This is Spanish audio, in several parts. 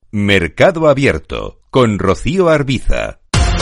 Mercado Abierto con Rocío Arbiza.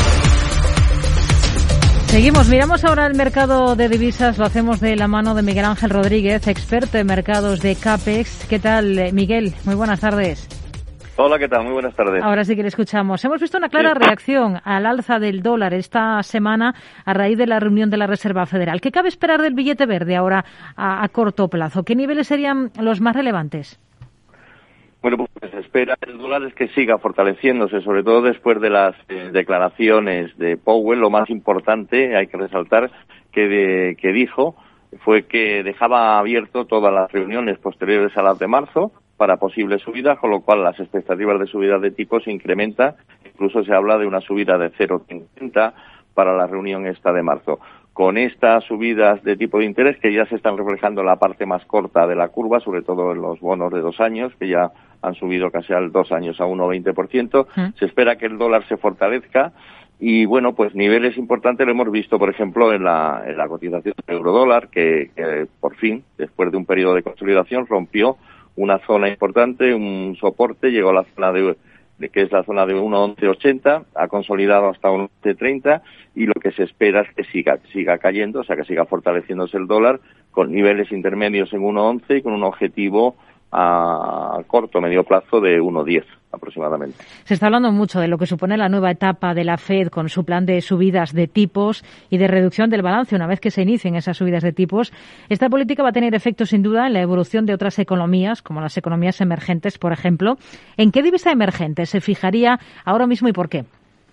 Seguimos, miramos ahora el mercado de divisas, lo hacemos de la mano de Miguel Ángel Rodríguez, experto en mercados de CAPEX. ¿Qué tal, Miguel? Muy buenas tardes. Hola, ¿qué tal? Muy buenas tardes. Ahora sí que le escuchamos. Hemos visto una clara reacción al alza del dólar esta semana a raíz de la reunión de la Reserva Federal. ¿Qué cabe esperar del billete verde ahora a corto plazo? ¿Qué niveles serían los más relevantes? Bueno, pues se espera el dólar es que siga fortaleciéndose, sobre todo después de las declaraciones de Powell. Lo más importante, hay que resaltar, que dijo fue que dejaba abierto todas las reuniones posteriores a las de marzo para posibles subidas, con lo cual las expectativas de subida de tipos se incrementan. Incluso se habla de una subida de 0,50 para la reunión esta de marzo. Con estas subidas de tipo de interés que ya se están reflejando en la parte más corta de la curva, sobre todo en los bonos de 2 años, que ya han subido casi al 2 años a 1,20%, se espera que el dólar se fortalezca. Y bueno, pues niveles importantes lo hemos visto, por ejemplo, en la cotización del eurodólar, que por fin, después de un periodo de consolidación, rompió una zona importante, un soporte, llegó a la zona de que es la zona de 1,1180, ha consolidado hasta 1,1130 y lo que se espera es que siga cayendo, o sea, que siga fortaleciéndose el dólar con niveles intermedios en 1,11 y con un objetivo a corto medio plazo de 1,10 aproximadamente. Se está hablando mucho de lo que supone la nueva etapa de la FED con su plan de subidas de tipos y de reducción del balance una vez que se inicien esas subidas de tipos. Esta política va a tener efecto sin duda en la evolución de otras economías, como las economías emergentes, por ejemplo. ¿En qué divisa emergente se fijaría ahora mismo y por qué?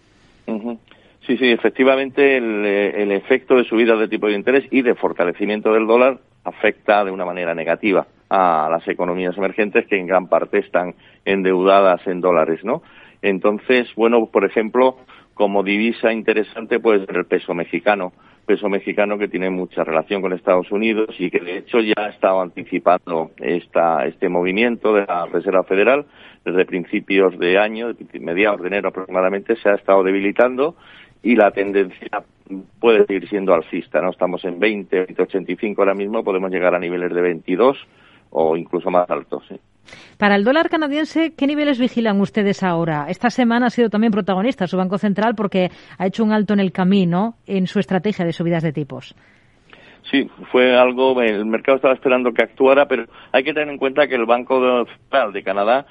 Sí, efectivamente el efecto de subida de tipo de interés y de fortalecimiento del dólar afecta de una manera negativa a las economías emergentes que en gran parte están endeudadas en dólares, ¿no? Entonces, bueno, por ejemplo, como divisa interesante puede ser el peso mexicano que tiene mucha relación con Estados Unidos y que de hecho ya ha estado anticipando este movimiento de la Reserva Federal desde principios de año, mediados de enero aproximadamente, se ha estado debilitando y la tendencia puede seguir siendo alcista, ¿no? Estamos en 20,85 ahora mismo, podemos llegar a niveles de 22 o incluso más altos, ¿sí? Para el dólar canadiense, ¿qué niveles vigilan ustedes ahora? Esta semana ha sido también protagonista su Banco Central porque ha hecho un alto en el camino en su estrategia de subidas de tipos. Sí, fue algo, el mercado estaba esperando que actuara, pero hay que tener en cuenta que el Banco Central de Canadá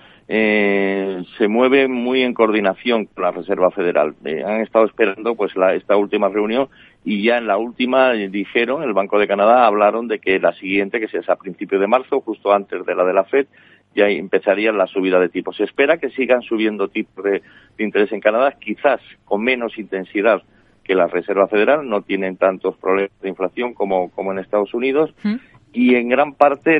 se mueve muy en coordinación con la Reserva Federal. Han estado esperando pues esta última reunión y ya en la última dijeron, el Banco de Canadá hablaron de que la siguiente, que es a principios de marzo, justo antes de la FED, ya empezaría la subida de tipos. Se espera que sigan subiendo tipos de interés en Canadá, quizás con menos intensidad que la Reserva Federal, no tienen tantos problemas de inflación como en Estados Unidos, y en gran parte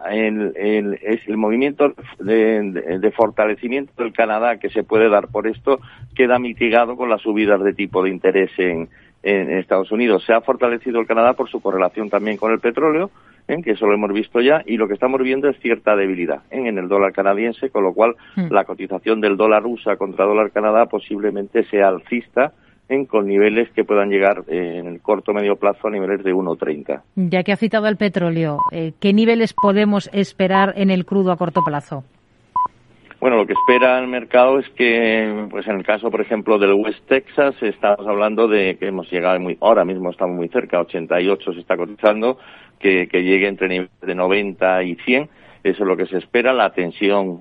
el movimiento de fortalecimiento del Canadá que se puede dar por esto queda mitigado con las subidas de tipo de interés en Estados Unidos. Se ha fortalecido el Canadá por su correlación también con el petróleo, que eso lo hemos visto ya, y lo que estamos viendo es cierta debilidad en el dólar canadiense, con lo cual la cotización del dólar USA contra dólar Canadá posiblemente sea alcista, con niveles que puedan llegar en el corto medio plazo a niveles de 1,30. Ya que ha citado el petróleo, ¿qué niveles podemos esperar en el crudo a corto plazo? Bueno, lo que espera el mercado es que, pues en el caso, por ejemplo, del West Texas, estamos hablando de que hemos llegado ahora mismo estamos muy cerca, 88 se está cotizando, que llegue entre niveles de 90 y 100. Eso es lo que se espera. La tensión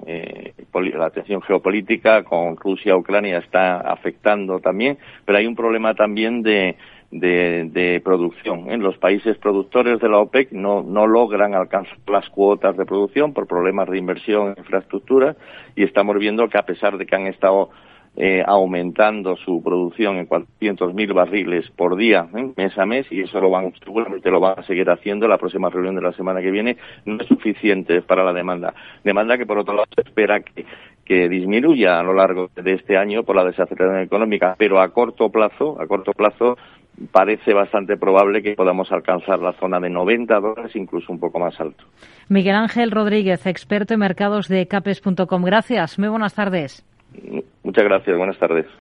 geopolítica con Rusia, Ucrania está afectando también, pero hay un problema también de producción. Los países productores de la OPEC no logran alcanzar las cuotas de producción por problemas de inversión en infraestructura y estamos viendo que a pesar de que han estado aumentando su producción en 400.000 barriles por día, mes a mes, y eso seguramente lo van a seguir haciendo. La próxima reunión de la semana que viene no es suficiente para la demanda que por otro lado se espera que disminuya a lo largo de este año por la desaceleración económica, pero a corto plazo parece bastante probable que podamos alcanzar la zona de $90, incluso un poco más alto. Miguel Ángel Rodríguez, experto en mercados de Capes.com. Gracias, muy buenas tardes. Muchas gracias, buenas tardes.